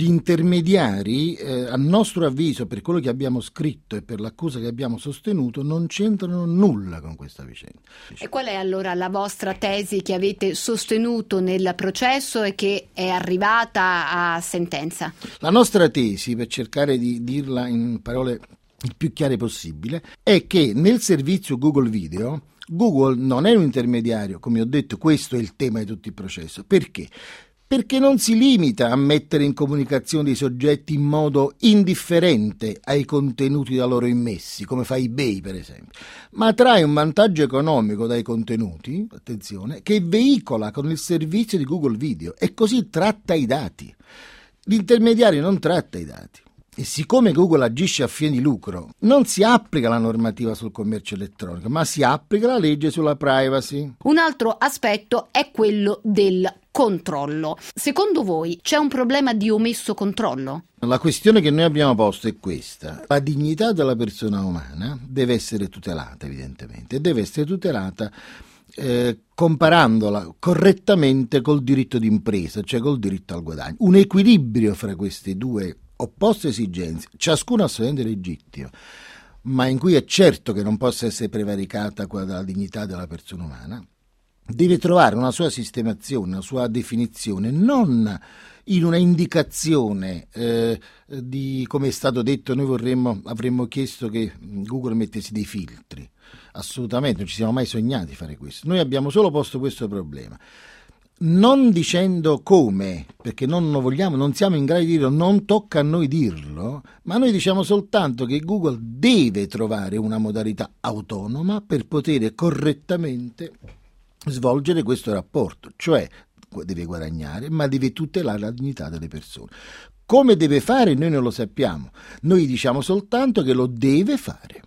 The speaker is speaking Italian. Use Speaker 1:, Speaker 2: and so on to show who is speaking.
Speaker 1: Gli intermediari, a nostro avviso, per quello che abbiamo scritto e per l'accusa che abbiamo sostenuto, non c'entrano nulla con questa vicenda.
Speaker 2: E qual è allora la vostra tesi che avete sostenuto nel processo e che è arrivata a sentenza?
Speaker 1: La nostra tesi, per cercare di dirla in parole il più chiare possibile, è che nel servizio Google Video Google non è un intermediario, come ho detto. Questo è il tema di tutto il processo. Perché? Perché non si limita a mettere in comunicazione dei soggetti in modo indifferente ai contenuti da loro immessi, come fa eBay per esempio, ma trae un vantaggio economico dai contenuti, attenzione, che veicola con il servizio di Google Video e così tratta i dati. L'intermediario non tratta i dati. E siccome Google agisce a fine di lucro, non si applica la normativa sul commercio elettronico, ma si applica la legge sulla privacy.
Speaker 2: Un altro aspetto è quello del controllo. Secondo voi c'è un problema di omesso controllo?
Speaker 1: La questione che noi abbiamo posto è questa: la dignità della persona umana deve essere tutelata, evidentemente, e deve essere tutelata comparandola correttamente col diritto d'impresa, cioè col diritto al guadagno. Un equilibrio fra queste due opposte esigenze, ciascuna assolutamente legittima, ma in cui è certo che non possa essere prevaricata quella della dignità della persona umana, deve trovare una sua sistemazione, una sua definizione, non in una indicazione di, come è stato detto, noi avremmo chiesto che Google mettesse dei filtri. Assolutamente, non ci siamo mai sognati di fare questo. Noi abbiamo solo posto questo problema, non dicendo come, perché non lo vogliamo, non siamo in grado di dirlo, non tocca a noi dirlo, ma noi diciamo soltanto che Google deve trovare una modalità autonoma per poter correttamente svolgere questo rapporto, cioè deve guadagnare, ma deve tutelare la dignità delle persone. Come deve fare noi non lo sappiamo, noi diciamo soltanto che lo deve fare.